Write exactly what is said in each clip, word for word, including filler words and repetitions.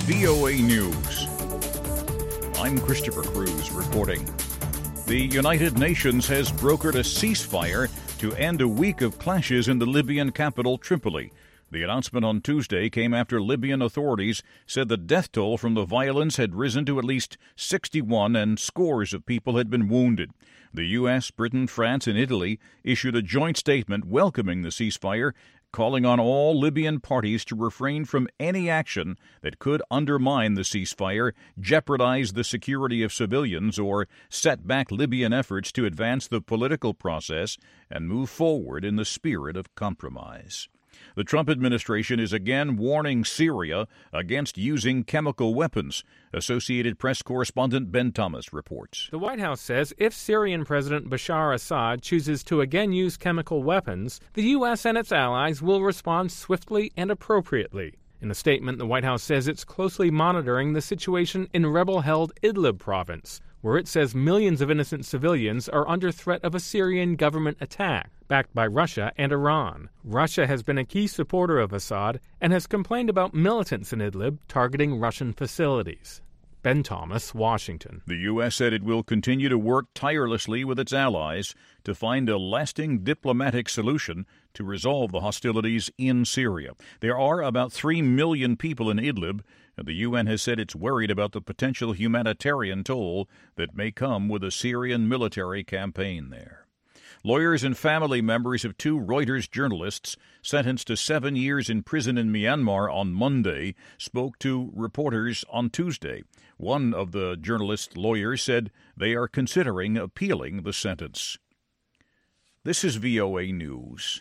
V O A News. I'm Christopher Cruz reporting. The United Nations has brokered a ceasefire to end a week of clashes in the Libyan capital, Tripoli. The announcement on Tuesday came after Libyan authorities said the death toll from the violence had risen to at least sixty-one and scores of people had been wounded. The U S, Britain, France, and Italy issued a joint statement welcoming the ceasefire, calling on all Libyan parties to refrain from any action that could undermine the ceasefire, jeopardize the security of civilians, or set back Libyan efforts to advance the political process and move forward in the spirit of compromise. The Trump administration is again warning Syria against using chemical weapons. Associated Press correspondent Ben Thomas reports. The White House says if Syrian President Bashar Assad chooses to again use chemical weapons, the U S and its allies will respond swiftly and appropriately. In a statement, the White House says it's closely monitoring the situation in rebel-held Idlib province, where it says millions of innocent civilians are under threat of a Syrian government attack, backed by Russia and Iran. Russia has been a key supporter of Assad and has complained about militants in Idlib targeting Russian facilities. Ben Thomas, Washington. The U S said it will continue to work tirelessly with its allies to find a lasting diplomatic solution to resolve the hostilities in Syria. There are about three million people in Idlib, and the U N has said it's worried about the potential humanitarian toll that may come with a Syrian military campaign there. Lawyers and family members of two Reuters journalists sentenced to seven years in prison in Myanmar on Monday spoke to reporters on Tuesday. One of the journalists' lawyers said they are considering appealing the sentence. This is V O A News.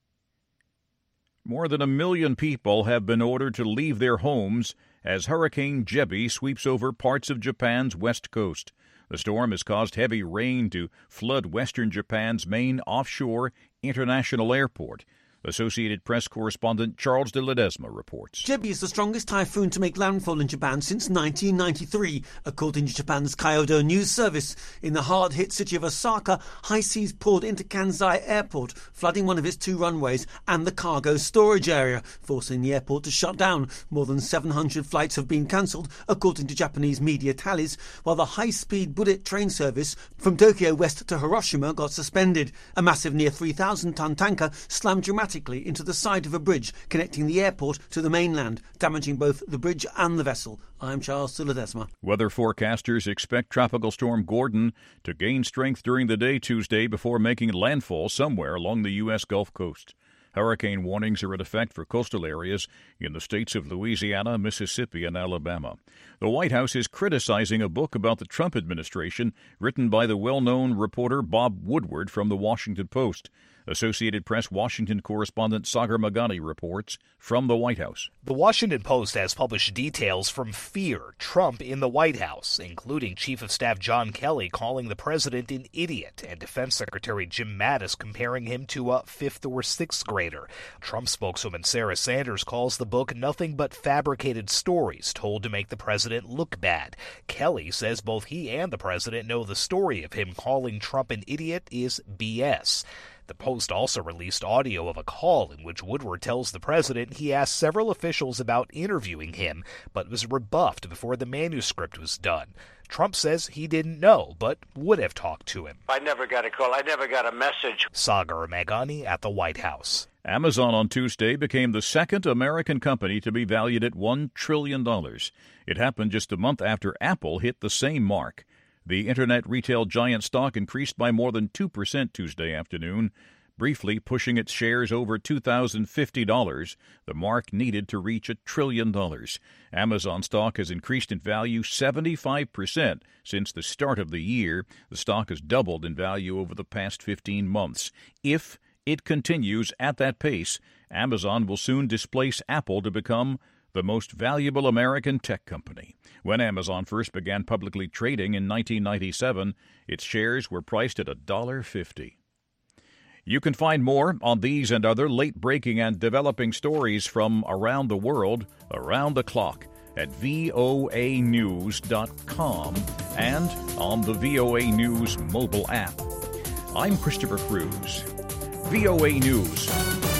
More than a million people have been ordered to leave their homes as Hurricane Jebi sweeps over parts of Japan's west coast. The storm has caused heavy rain to flood western Japan's main offshore international airport. Associated Press correspondent Charles de Ledesma reports. Jebi is the strongest typhoon to make landfall in Japan since nineteen ninety-three, according to Japan's Kyodo News Service. In the hard-hit city of Osaka, high seas poured into Kansai Airport, flooding one of its two runways and the cargo storage area, forcing the airport to shut down. More than seven hundred flights have been cancelled, according to Japanese media tallies, while the high-speed bullet train service from Tokyo west to Hiroshima got suspended. A massive near three thousand ton tanker slammed dramatically into the side of a bridge connecting the airport to the mainland, damaging both the bridge and the vessel. I'm Charles de Ledesma. Weather forecasters expect Tropical Storm Gordon to gain strength during the day Tuesday before making landfall somewhere along the U S Gulf Coast. Hurricane warnings are in effect for coastal areas in the states of Louisiana, Mississippi, and Alabama. The White House is criticizing a book about the Trump administration written by the well-known reporter Bob Woodward from The Washington Post. Associated Press Washington correspondent Sagar Magani reports from the White House. The Washington Post has published details from Fear, Trump in the White House, including Chief of Staff John Kelly calling the president an idiot and Defense Secretary Jim Mattis comparing him to a fifth or sixth grader. Trump spokeswoman Sarah Sanders calls the book nothing but fabricated stories told to make the president look bad. Kelly says both he and the president know the story of him calling Trump an idiot is B S. The Post also released audio of a call in which Woodward tells the president he asked several officials about interviewing him, but was rebuffed before the manuscript was done. Trump says he didn't know, but would have talked to him. I never got a call. I never got a message. Sagar Magani at the White House. Amazon on Tuesday became the second American company to be valued at one trillion dollars. It happened just a month after Apple hit the same mark. The internet retail giant stock increased by more than two percent Tuesday afternoon, briefly pushing its shares over two thousand fifty dollars, the mark needed to reach a trillion dollars. Amazon stock has increased in value seventy-five percent since the start of the year. The stock has doubled in value over the past fifteen months. If it continues at that pace, Amazon will soon displace Apple to become the most valuable American tech company. When Amazon first began publicly trading in nineteen ninety-seven, its shares were priced at one dollar fifty. You can find more on these and other late-breaking and developing stories from around the world, around the clock, at V O A news dot com and on the V O A News mobile app. I'm Christopher Cruz. V O A News.